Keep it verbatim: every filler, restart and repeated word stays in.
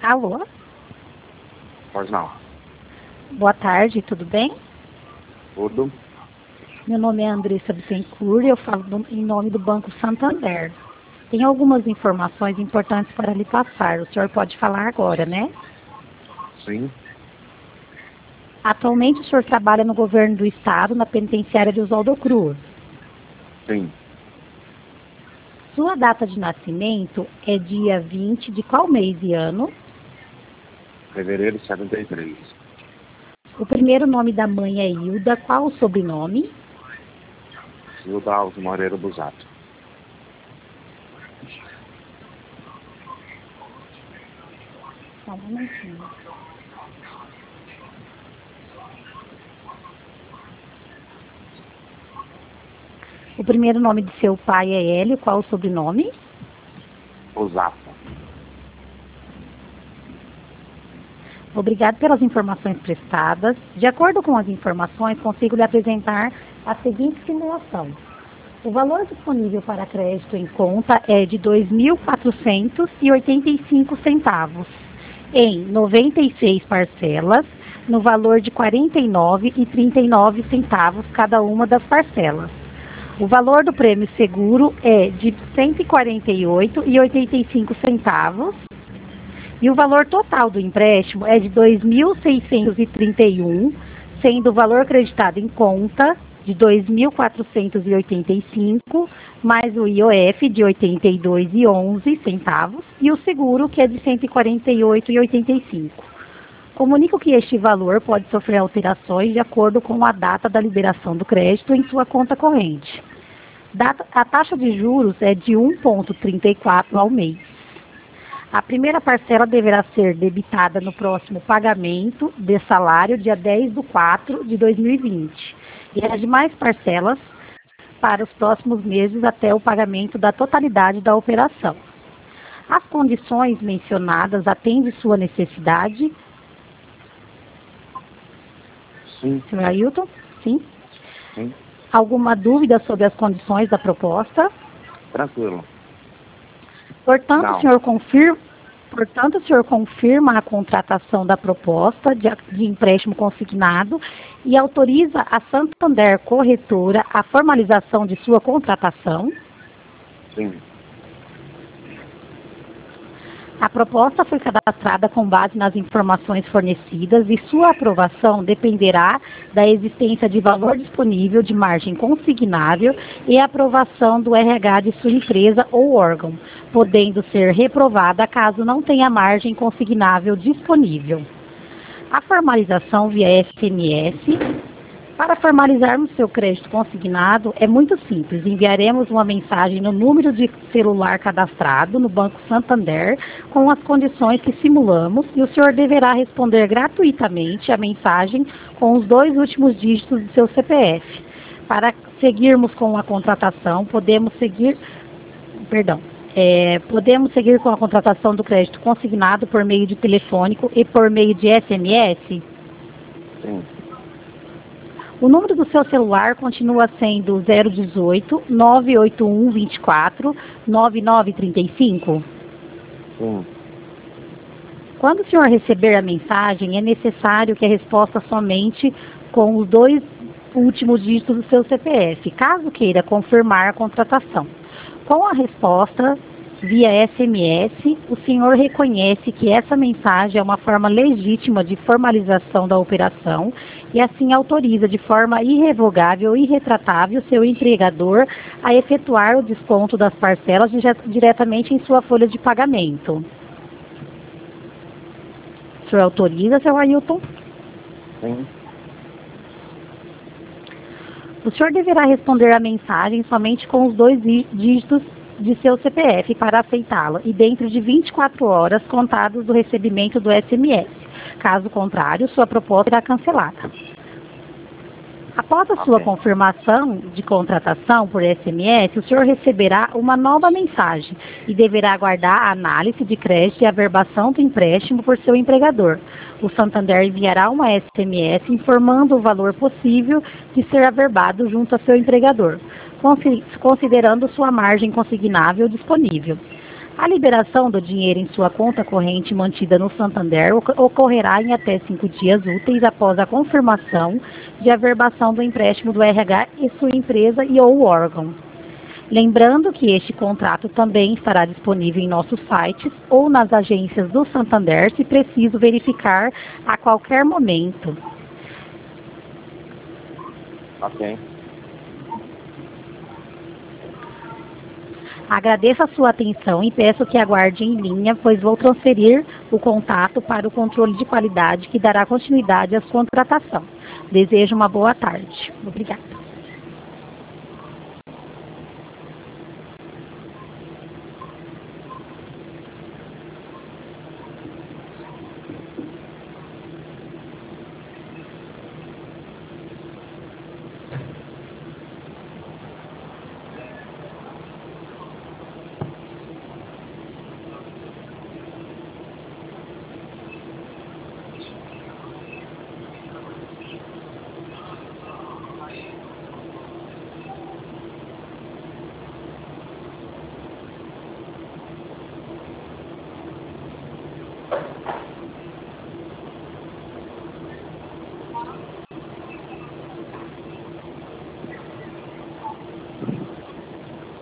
Alô? Pois não. Boa tarde, tudo bem? Tudo? Meu nome é Andressa Bittencourt e eu falo do, em nome do Banco Santander. Tem algumas informações importantes para lhe passar. O senhor pode falar agora, né? Sim. Atualmente o senhor trabalha no governo do estado, na penitenciária de Oswaldo Cruz. Sim. Sua data de nascimento é dia vinte de qual mês e ano? Fevereiro de setenta e três. O primeiro nome da mãe é Hilda. Qual o sobrenome? Hilda Alves Moreira Busato. Só um momentinho. O primeiro nome de seu pai é Hélio. Qual o sobrenome? Busato. Obrigado pelas informações prestadas. De acordo com as informações, consigo lhe apresentar a seguinte simulação. O valor disponível para crédito em conta é de dois mil quatrocentos e oitenta e cinco centavos, em noventa e seis parcelas, no valor de quarenta e nove reais e trinta e nove centavos cada uma das parcelas. O valor do prêmio seguro é de cento e quarenta e oito reais e oitenta e cinco centavos. E o valor total do empréstimo é de dois mil seiscentos e trinta e um, sendo o valor creditado em conta de dois mil quatrocentos e oitenta e cinco, mais o I O F de oitenta e dois reais e onze centavos e o seguro, que é de cento e quarenta e oito reais e oitenta e cinco. Comunico que este valor pode sofrer alterações de acordo com a data da liberação do crédito em sua conta corrente. Data, a taxa de juros é de um vírgula trinta e quatro ao mês. A primeira parcela deverá ser debitada no próximo pagamento de salário, dia dez de quatro de dois mil e vinte, e as demais parcelas para os próximos meses até o pagamento da totalidade da operação. As condições mencionadas atendem sua necessidade? Sim. senhor Ailton? Sim? Sim. Alguma dúvida sobre as condições da proposta? Tranquilo. Portanto, Não. o senhor confirma, portanto, o senhor confirma a contratação da proposta de, de empréstimo consignado e autoriza a Santander Corretora a formalização de sua contratação? Sim. A proposta foi cadastrada com base nas informações fornecidas e sua aprovação dependerá da existência de valor disponível de margem consignável e aprovação do R H de sua empresa ou órgão, podendo ser reprovada caso não tenha margem consignável disponível. A formalização via S M S. Para formalizarmos seu crédito consignado, é muito simples. Enviaremos uma mensagem no número de celular cadastrado no Banco Santander com as condições que simulamos e o senhor deverá responder gratuitamente a mensagem com os dois últimos dígitos do seu C P F. Para seguirmos com a contratação, podemos seguir... Perdão. É, podemos seguir com a contratação do crédito consignado por meio de telefônico e por meio de S M S? Sim. O número do seu celular continua sendo zero dezoito, nove oito um, vinte e quatro, nove nove trinta e cinco? Sim. Quando o senhor receber a mensagem, é necessário que a resposta somente com os dois últimos dígitos do seu C P F, caso queira confirmar a contratação. Com a resposta via S M S, o senhor reconhece que essa mensagem é uma forma legítima de formalização da operação e assim autoriza de forma irrevogável e irretratável seu empregador a efetuar o desconto das parcelas diretamente em sua folha de pagamento. O senhor autoriza, senhor Ailton? Sim. O senhor deverá responder a mensagem somente com os dois dígitos de seu C P F para aceitá-la e dentro de vinte e quatro horas contadas do recebimento do S M S. Caso contrário, sua proposta será cancelada. Após a sua Ok. confirmação de contratação por S M S, o senhor receberá uma nova mensagem e deverá aguardar a análise de crédito e averbação do empréstimo por seu empregador. O Santander enviará uma S M S informando o valor possível de ser averbado junto a seu empregador, considerando sua margem consignável disponível. A liberação do dinheiro em sua conta corrente mantida no Santander oc- ocorrerá em até cinco dias úteis após a confirmação de averbação do empréstimo do R H e sua empresa e ou órgão. Lembrando que este contrato também estará disponível em nossos sites ou nas agências do Santander, se preciso verificar a qualquer momento. Ok. Agradeço a sua atenção e peço que aguarde em linha, pois vou transferir o contato para o controle de qualidade que dará continuidade à sua contratação. Desejo uma boa tarde. Obrigada.